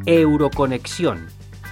Euroconexión.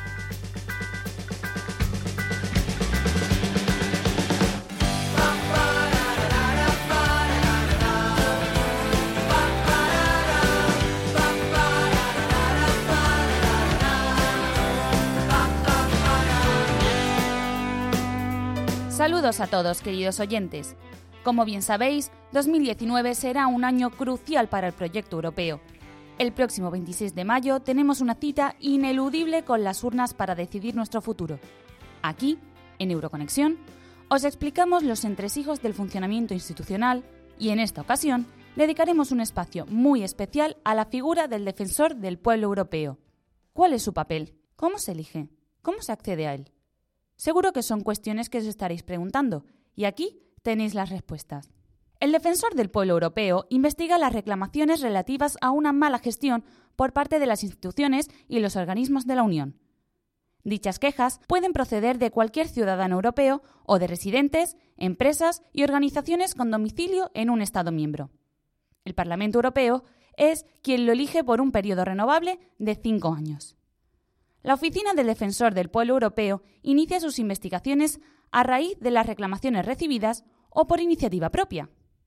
Saludos a todos, queridos oyentes. Como bien sabéis, 2019 será un año crucial para el proyecto europeo. El próximo 26 de mayo tenemos una cita ineludible con las urnas para decidir nuestro futuro. Aquí, en Euroconexión, os explicamos los entresijos del funcionamiento institucional y en esta ocasión dedicaremos un espacio muy especial a la figura del defensor del pueblo europeo. ¿Cuál es su papel? ¿Cómo se elige? ¿Cómo se accede a él? Seguro que son cuestiones que os estaréis preguntando, y aquí tenéis las respuestas. El defensor del pueblo europeo investiga las reclamaciones relativas a una mala gestión por parte de las instituciones y los organismos de la Unión. Dichas quejas pueden proceder de cualquier ciudadano europeo o de residentes, empresas y organizaciones con domicilio en un Estado miembro. El Parlamento Europeo es quien lo elige por un periodo renovable de 5 años. La Oficina del Defensor del Pueblo Europeo inicia sus investigaciones a raíz de las reclamaciones recibidas o por iniciativa propia.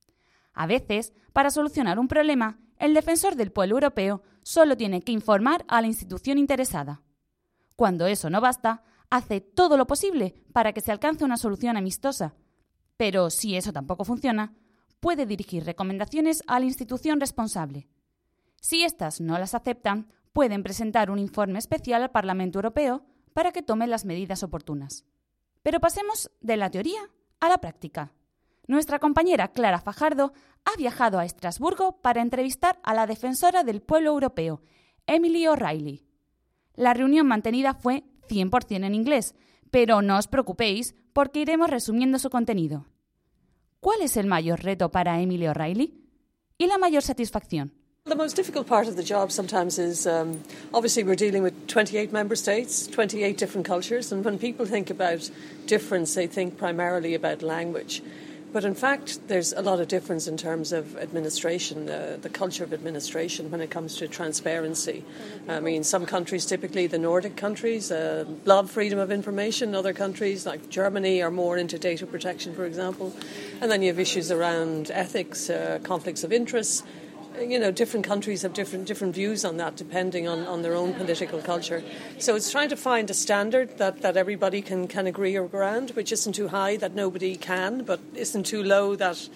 A veces, para solucionar un problema, el Defensor del Pueblo Europeo solo tiene que informar a la institución interesada. Cuando eso no basta, hace todo lo posible para que se alcance una solución amistosa. Pero si eso tampoco funciona, puede dirigir recomendaciones a la institución responsable. Si éstas no las aceptan, pueden presentar un informe especial al Parlamento Europeo para que tome las medidas oportunas. Pero pasemos de la teoría a la práctica. Nuestra compañera Clara Fajardo ha viajado a Estrasburgo para entrevistar a la defensora del pueblo europeo, Emily O'Reilly. La reunión mantenida fue 100% en inglés, pero no os preocupéis porque iremos resumiendo su contenido. ¿Cuál es el mayor reto para Emily O'Reilly? ¿Y la mayor satisfacción? The most difficult part of the job sometimes is obviously we're dealing with 28 member states, 28 different cultures, and when people think about difference, they think primarily about language. But in fact, there's a lot of difference in terms of administration, the culture of administration when it comes to transparency. I mean, some countries, typically the Nordic countries, love freedom of information. Other countries, like Germany, are more into data protection, for example. And then you have issues around ethics, conflicts of interest. You know, different countries have different views on that depending on their own political culture. So it's trying to find a standard that everybody can agree around, which isn't too high that nobody can, but isn't too low that,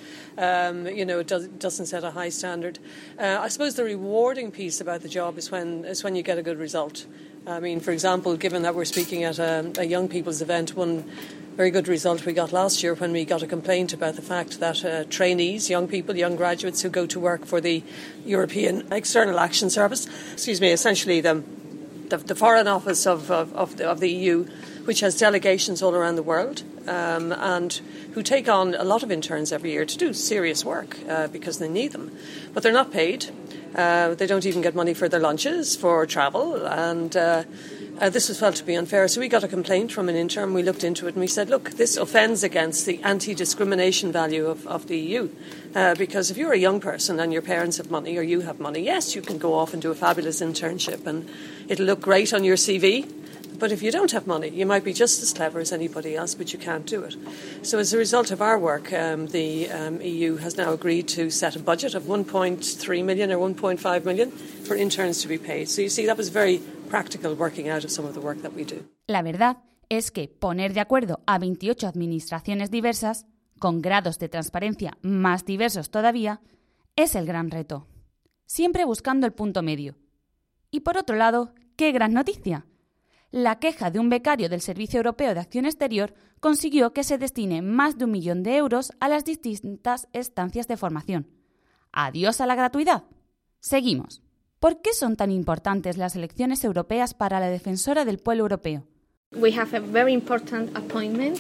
it doesn't set a high standard. I suppose the rewarding piece about the job is when you get a good result. I mean, for example, given that we're speaking at a young people's event, one very good result we got last year when we got a complaint about the fact that trainees, young people, young graduates who go to work for the European External Action Service, essentially the Foreign Office of the EU, which has delegations all around the world, and who take on a lot of interns every year to do serious work because they need them. But they're not paid. They don't even get money for their lunches, for travel, and this was felt to be unfair. So we got a complaint from an intern. We looked into it and we said, look, this offends against the anti-discrimination value of the EU. Because if you're a young person and your parents have money or you have money, yes, you can go off and do a fabulous internship and it'll look great on your CV. But if you don't have money, you might be just as clever as anybody else, but you can't do it. So as a result of our work, the EU has now agreed to set a budget of 1.3 million or 1.5 million for interns to be paid. So you see, that was very practical working out of some of the work that we do. La verdad es que poner de acuerdo a 28 administraciones diversas, con grados de transparencia más diversos todavía, es el gran reto. Siempre buscando el punto medio. Y por otro lado, ¡qué gran noticia! La queja de un becario del Servicio Europeo de Acción Exterior consiguió que se destine más de 1 millón de euros a las distintas estancias de formación. ¡Adiós a la gratuidad! Seguimos. ¿Por qué son tan importantes las elecciones europeas para la defensora del pueblo europeo? We have a very important appointment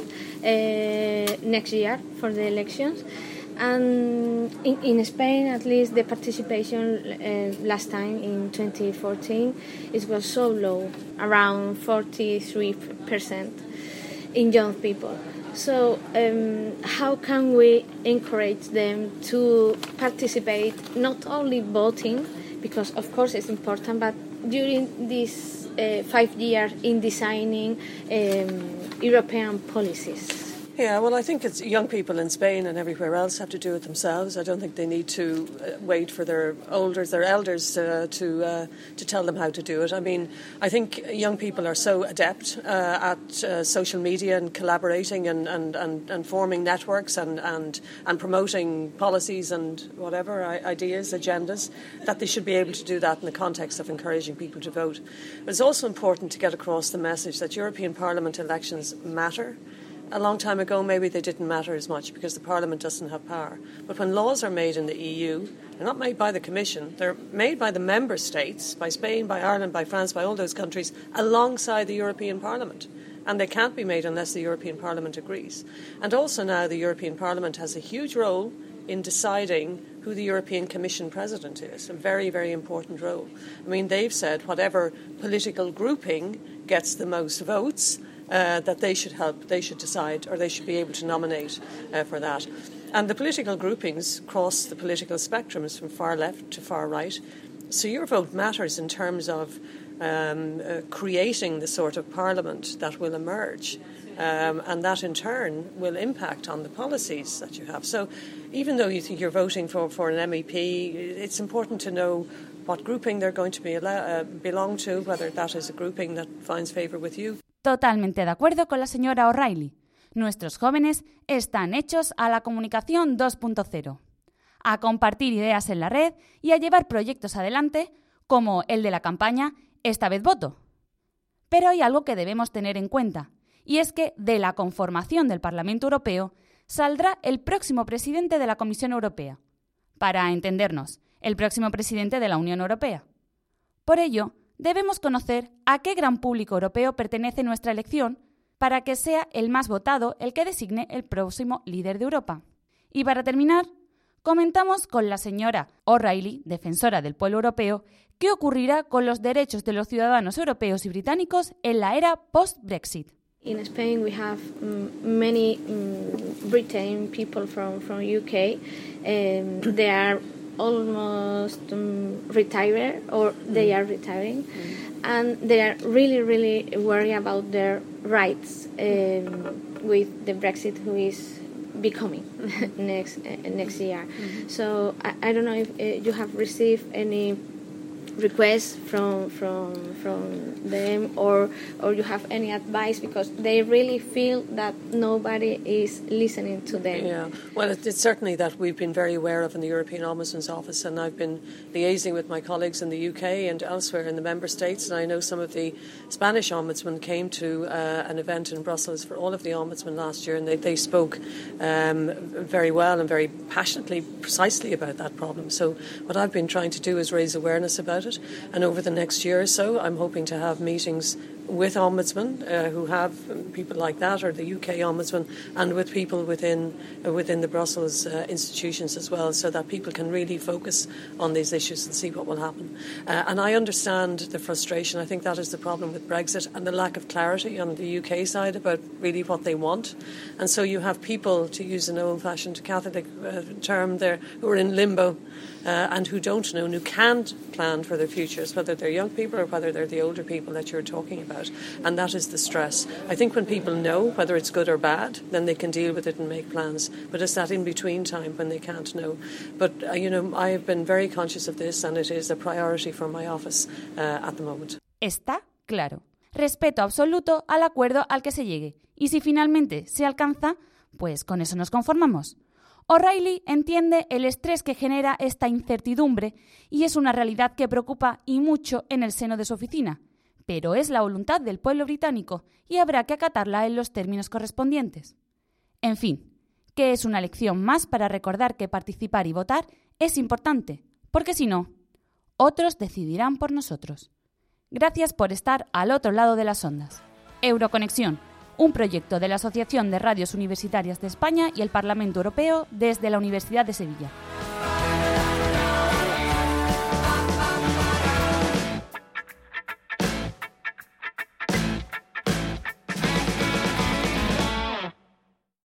next year for the elections. And in Spain, at least, the participation last time in 2014, it was so low, around 43% in young people. So how can we encourage them to participate, not only voting, because of course it's important, but during these 5 years in designing European policies? Yeah, well, I think it's young people in Spain and everywhere else have to do it themselves. I don't think they need to wait for their elders to tell them how to do it. I mean, I think young people are so adept at social media and collaborating and forming networks and promoting policies and whatever ideas, agendas, that they should be able to do that in the context of encouraging people to vote. But it's also important to get across the message that European Parliament elections matter. A long time ago, maybe they didn't matter as much because the Parliament doesn't have power. But when laws are made in the EU, they're not made by the Commission. They're made by the member states, by Spain, by Ireland, by France, by all those countries, alongside the European Parliament. And they can't be made unless the European Parliament agrees. And also now the European Parliament has a huge role in deciding who the European Commission President is, a very, very important role. I mean, they've said whatever political grouping gets the most votes, that they should decide, or they should be able to nominate for that. And the political groupings cross the political spectrums from far left to far right. So your vote matters in terms of creating the sort of parliament that will emerge. And that in turn will impact on the policies that you have. So even though you think you're voting for an MEP, it's important to know what grouping they're going to belong to, whether that is a grouping that finds favour with you. Totalmente de acuerdo con la señora O'Reilly. Nuestros jóvenes están hechos a la comunicación 2.0, a compartir ideas en la red y a llevar proyectos adelante, como el de la campaña Esta vez voto. Pero hay algo que debemos tener en cuenta, y es que de la conformación del Parlamento Europeo saldrá el próximo presidente de la Comisión Europea. Para entendernos, el próximo presidente de la Unión Europea. Por ello, debemos conocer a qué gran público europeo pertenece nuestra elección para que sea el más votado el que designe el próximo líder de Europa. Y para terminar, comentamos con la señora O'Reilly, defensora del pueblo europeo, qué ocurrirá con los derechos de los ciudadanos europeos y británicos en la era post-Brexit. In Spain, we have many Britain people from UK. They are almost retired, or they are retiring, and they are really, really worried about their rights with the Brexit who is becoming next year. So I don't know if you have received any requests from them, or you have any advice, because they really feel that nobody is listening to them. Yeah, well, it's certainly that we've been very aware of in the European Ombudsman's Office, and I've been liaising with my colleagues in the UK and elsewhere in the member states, and I know some of the Spanish ombudsmen came to an event in Brussels for all of the ombudsmen last year, and they spoke very well and very passionately, precisely about that problem. So what I've been trying to do is raise awareness about it. And over the next year or so, I'm hoping to have meetings with ombudsmen who have people like that, or the UK ombudsman, and with people within the Brussels institutions as well, so that people can really focus on these issues and see what will happen. And I understand the frustration. I think that is the problem with Brexit, and the lack of clarity on the UK side about really what they want. And so you have people, to use an old-fashioned Catholic term there, who are in limbo and who don't know and who can't plan for their futures, whether they're young people or whether they're the older people that you're talking about. And that is the stress. I think when people know whether it's good or bad, then they can deal with it and make plans. But it's that in-between time when they can't know. But, I have been very conscious of this, and it is a priority for my office at the moment. Está claro. Respeto absoluto al acuerdo al que se llegue. Y si finalmente se alcanza, pues con eso nos conformamos. O'Reilly entiende el estrés que genera esta incertidumbre y es una realidad que preocupa y mucho en el seno de su oficina. Pero es la voluntad del pueblo británico y habrá que acatarla en los términos correspondientes. En fin, que es una lección más para recordar que participar y votar es importante, porque si no, otros decidirán por nosotros. Gracias por estar al otro lado de las ondas. Euroconexión, un proyecto de la Asociación de Radios Universitarias de España y el Parlamento Europeo desde la Universidad de Sevilla.